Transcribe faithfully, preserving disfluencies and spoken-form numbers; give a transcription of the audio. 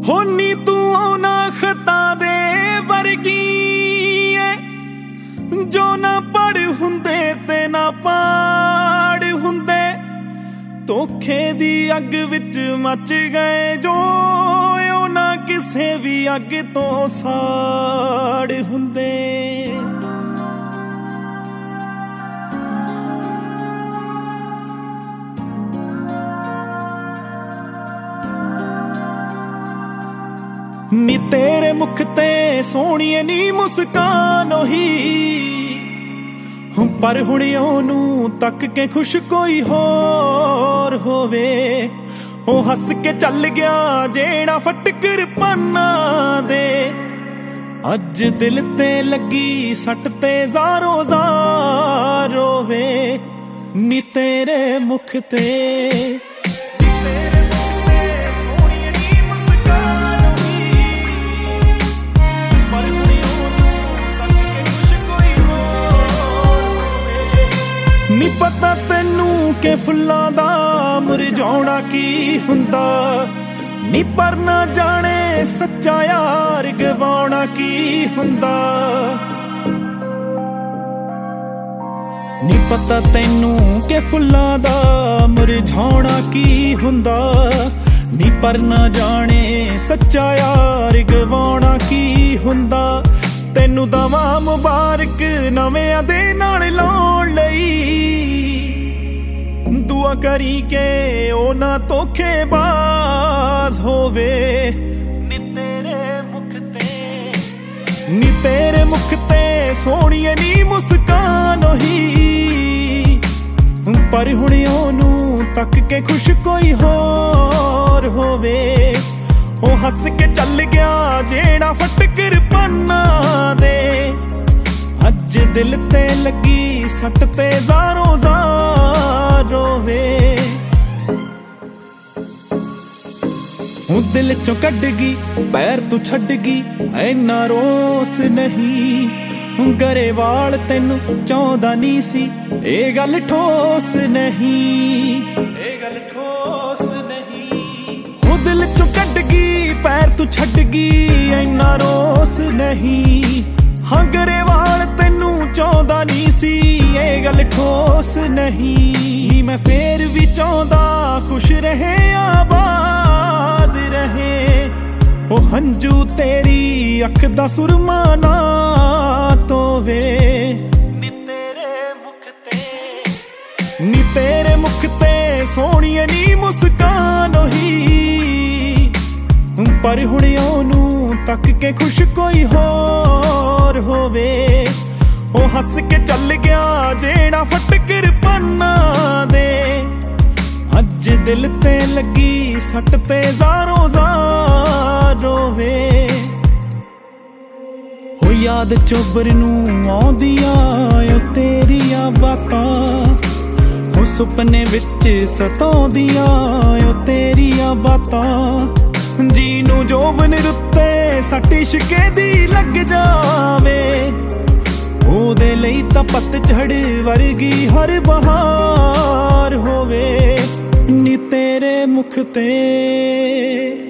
ਹੋਨੀ ਤੂੰ ਉਹਨਾਂ ਖਤਾਂ ਦੇ ਵਰਗੀ ਏ ਜੋ ਨਾ ਪੜ ਹੁੰਦੇ ਤੇ ਨਾ ਪਾੜ ਹੁੰਦੇ। ਧੋਖੇ ਦੀ ਅੱਗ ਵਿੱਚ ਮੱਚ ਗਏ ਜੋ ਉਹ ਨਾ ਕਿਸੇ ਵੀ ਅੱਗ ਤੋਂ ਸਾੜ ਹੁੰਦੇ। ਨੀ ਤੇਰੇ ਮੁਖ ਤੇ ਸੋਹਣੀਏ ਨੀ ਮੁਸਕਾਨ ਉਹੀ, ਪਰ ਹੁਣ ਉਹਨੂੰ ਤੱਕ ਕੇ ਖੁਸ਼ ਕੋਈ ਹੋਰ ਹੋਵੇ। ਉਹ ਹੱਸ ਕੇ ਚੱਲ ਗਿਆ ਜਿਹੜਾ ਫਟਕਰ ਪਾਨਾ ਦੇ, ਅੱਜ ਦਿਲ ਤੇ ਲੱਗੀ ਸੱਟ ਤੇ ਜ਼ਾਰੋ ਜ਼ਾਰ ਰੋਵੇ। ਨੀ ਤੇਰੇ ਮੁਖ ਤੇ ਨੀ ਪਤਾ ਤੈਨੂੰ ਕਿ ਫੁੱਲਾਂ ਦਾ ਮੁਰਝਾਉਣਾ ਕੀ ਹੁੰਦਾ, ਨੀ ਪਰ ਨਾ ਜਾਣੇ ਸੱਚਾ ਯਾਰ ਗਵਾਉਣਾ ਕੀ ਹੁੰਦਾ। ਨੀ ਪਤਾ ਤੈਨੂੰ ਕਿ ਫੁੱਲਾਂ ਦਾ ਮੁਰਝਾਉਣਾ ਕੀ ਹੁੰਦਾ, ਨੀ ਪਰ ਨਾ ਜਾਣੇ ਸੱਚਾ ਯਾਰ ਗਵਾਉਣਾ ਕੀ ਹੁੰਦਾ। ਤੈਨੂੰ ਦਵਾ ਮੁਬਾਰਕ ਨਵਿਆਂ ਦੇ ਨਾਲ ਲਾਉਣ ਲਈ, ਦੁਆ ਕਰੀ ਕਿ ਉਹ ਨਾ ਧੋਖੇਬਾਜ਼ ਹੋਵੇ। ਨੀ ਤੇਰੇ ਮੁਖ ਤੇ ਨੀ ਤੇਰੇ ਮੁਖ ਤੇ ਸੋਹਣੀਏ ਨੀ ਮੁਸਕਾਨ ਉਹੀ, ਪਰ ਹੁਣ ਉਹਨੂੰ ਤੱਕ ਕੇ ਖੁਸ਼ ਕੋਈ ਹੋਰ ਹੋਵੇ। ਉਹ ਹੱਸ ਕੇ ਚੱਲ ਗਿਆ ਜਿਹੜਾ ਫਟਕਰ ਪਾਨਾ ਦੇ, ਅੱਜ ਦਿਲ ਤੇ ਲੱਗੀ ਸੱਟ ਤੇ ਜ਼ਾਰੋ ਜ਼ਾਰ ਰੋਵੇ। ਉਹ ਦਿਲ ਚੋਂ ਕੱਢ ਗਈ ਪੈਰ ਤੂੰ ਛੱਡ ਗਈ ਐਨਾ ਰੋਸ ਨਹੀਂ। ਗਰੇਵਾਲ ਤੈਨੂੰ ਚਾਹੁੰਦਾ ਨਹੀਂ ਸੀ ਇਹ ਗੱਲ ਠੋਸ ਨਹੀਂ, ਇਹ ਗੱਲ ਠੋਸ ਨਹੀਂ। ਉਹ ਦਿਲ ਚੋਂ ਕੱਢ ਗਈ ਪੈਰ ਤੂੰ ਛੱਡ ਗਈ ਐਨਾ ਰੋਸ ਨਹੀਂ। ਹਾਂ ਗਰੇਵਾਲ ਤੈਨੂੰ ਚਾਹੁੰਦਾ ਨਹੀਂ ਸੀ ਇਹ ਗੱਲ ਠੋਸ ਨਹੀਂ। ਮੈਂ ਫੇਰ ਵੀ ਚਾਹੁੰਦਾ ਖੁਸ਼ ਰਹੇ ਆਬਾਦ ਰਹੇ। ਉਹ ਹੰਝੂ ਤੇਰੀ ਅੱਖ ਦਾ ਸੁਰਮਾ ਨਾ ਧੋਵੇ। ਨੀ ਤੇਰੇ ਮੁਖ ਤੇ ਨੀ ਤੇਰੇ ਮੁਖ ਤੇ ਸੋਹਣੀਏ ਨੀ ਮੁਸਕਾਨ ਉਹੀ, ਪਰ ਹੁਣ ਉਹਨੂੰ ਤੱਕ ਕੇ ਖੁਸ਼ ਕੋਈ ਹੋਰ ਹੋਵੇ। ਉਹ ਹੱਸ ਕੇ ਚੱਲ ਗਿਆ ਜਿਹੜਾ ਫਟਕਰ ਪਾਨਾ ਦੇ, ਅੱਜ ਦਿਲ ਤੇ ਲੱਗੀ ਸੱਟ ਤੇ ਜ਼ਾਰੋ ਜ਼ਾਰ ਰੋਵੇ। ਹੋ ਯਾਦ ਚੋਬਰ ਨੂੰ ਆਉਂਦੀਆਂ ਓ ਤੇਰੀਆਂ ਬਾਤਾਂ, ਹੋ ਸੁਪਨੇ ਵਿੱਚ ਸਤਾਉਂਦੀਆਂ ਓ ਤੇਰੀਆਂ ਬਾਤਾਂ। ਜੀ ਨੂੰ ਜੋਬਨ ਰੁੱਤੇ ਸੱਟ ਇਸ਼ਕੇ ਦੀ ਲੱਗ ਜਾਵੇ, ਉਹਦੇ ਲਈ ਤਾਂ ਪਤਝੜ ਵਰਗੀ ਹਰ ਬਹਾਰ ਹੋਵੇ। ਨੀ ਤੇਰੇ ਮੁਖ ਤੇ